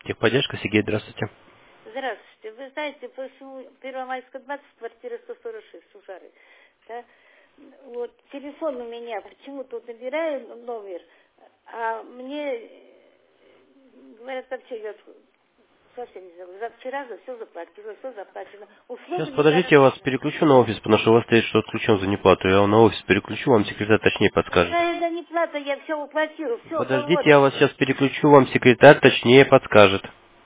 Техподдержка, Сергей, здравствуйте. Здравствуйте. Вы знаете, почему Первомайская 20, квартира 146, Сушары. Да? Вот телефон у меня, почему-то вот набираю номер, а мне говорят, вообще я совсем не забыла. Вчера за все заплатила, все заплачено. Сейчас, Услуга не подождите, я вас гарантирована. переключу на офис, потому что у вас стоит, что отключен за неплату. Я вам на офис переключу, вам секретарь точнее подскажет. Какая за неплата, я все уплатила, все, Подождите, вот. я вас сейчас переключу, вам секретарь точнее подскажет.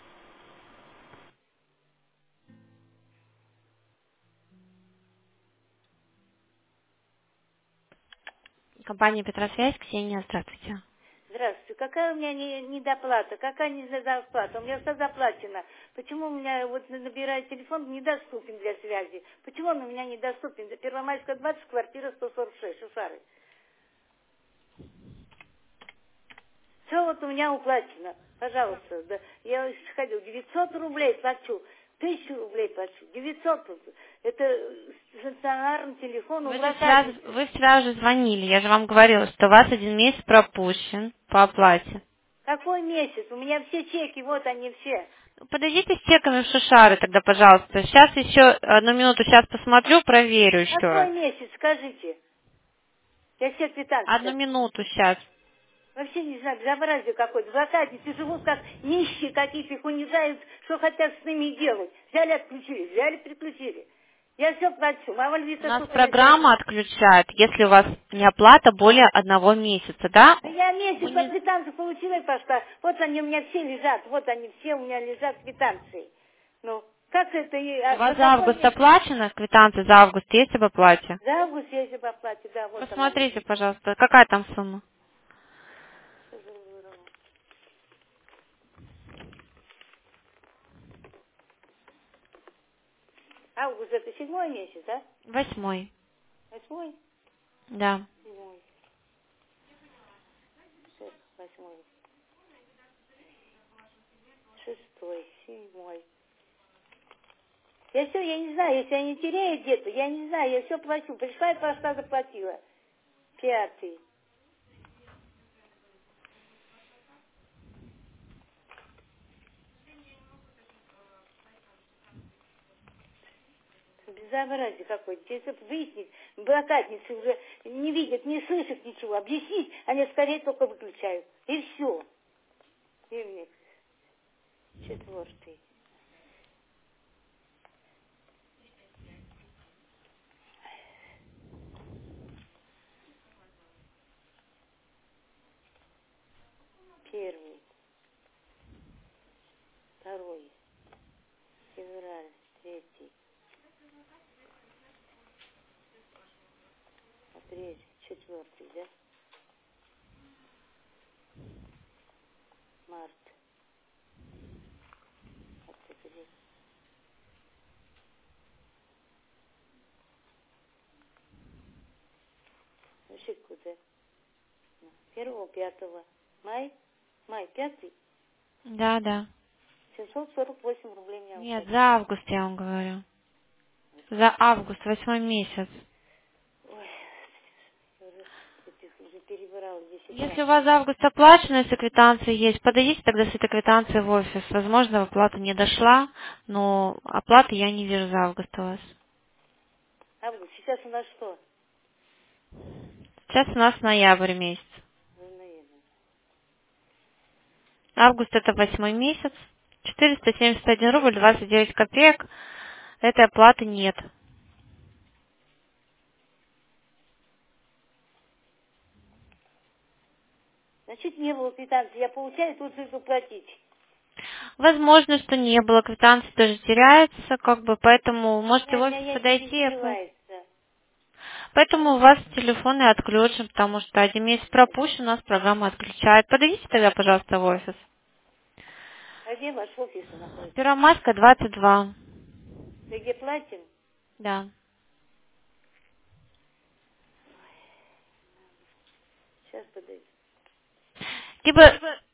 Компания Петросвязь, Ксения, здравствуйте. Здравствуйте. Какая у меня недоплата? Какая недоплата? У меня все заплачено. Почему у меня вот набирает телефон недоступен для связи? Почему он у меня недоступен? Первомайская 20, квартира 146, Шушары. Все вот у меня уплачено. Пожалуйста, да. Я ходил, 900 рублей плачу. 1000 рублей плачу. 900 рублей. Это стационарный телефон у врача. Вы вчера уже звонили, я же вам говорила, что у вас 1 месяц пропущен по оплате. Какой месяц? У меня все чеки, вот они все. Подойдите с чеками в Шушары тогда, пожалуйста. Сейчас еще 1 минуту, сейчас посмотрю, проверю еще Какой раз. месяц, скажите? Я все квитанции 1 минуту сейчас. вообще не знаю, безобразие какое-то. Блокадницы живут как нищие какие-то, их унижают, что хотят с ними делать. Взяли, отключили, взяли, приключили. Я все плачу. Мама У Львица, нас тут я все... программа отключает, если у вас не оплата более 1 месяца, да? Да я Мы месяц по не... квитанции получила и пошла. Вот они у меня все лежат, вот они все у меня лежат квитанции. Ну, как это, У вас за за какой август месяц? оплачена, квитанция за август есть об оплате? За август я еще по оплате, да, вот она Посмотрите, лежит. пожалуйста, какая там сумма? Что за вырвало? Август это 7 месяц, да? 8. 8, Да. 7, 6, 8, 6, 7. Я все, я не знаю, если они теряют где-то, я не знаю, я все плачу. Пришла и пошла заплатила. 5. Безобразие какое-то. Если выяснить, блокадницы уже не видят, не слышат ничего. Объяснить, они скорее только выключают. И все. Фильмик 4. Первый. 2. Февраль. 3. Апрель. 4, да? Март. Апрель. Вообще куда? 1, 5. Май. Май, 5. Да, да. 748 рублей меня Нет, уплатили. за август я вам говорю. За август, 8 месяц. Ой, я уже перебирала 10 раз. Если у вас за август оплачено, если квитанция есть, подойдите тогда с этой квитанцией в офис. Возможно, оплата не дошла, но оплаты я не вижу за август у вас. Август, сейчас у нас что? Сейчас у нас ноябрь месяц. Ноябрь. Август это 8 месяц. 471 рубль 29 копеек. Этой оплаты нет. Значит, не было квитанции. Я получаю, тут же заплатить. Возможно, что не было. Квитанции тоже теряются, как бы, поэтому можете в Нет, у меня офис ящик не подойти. закрывается. Поэтому у вас телефоны отключен, потому что 1 месяц пропущен, у нас программа отключает. Подойдите тогда, пожалуйста, в офис. А где ваш офис находится? Первомайская, 22. Ты где платим? Да. Сейчас подойду. Либо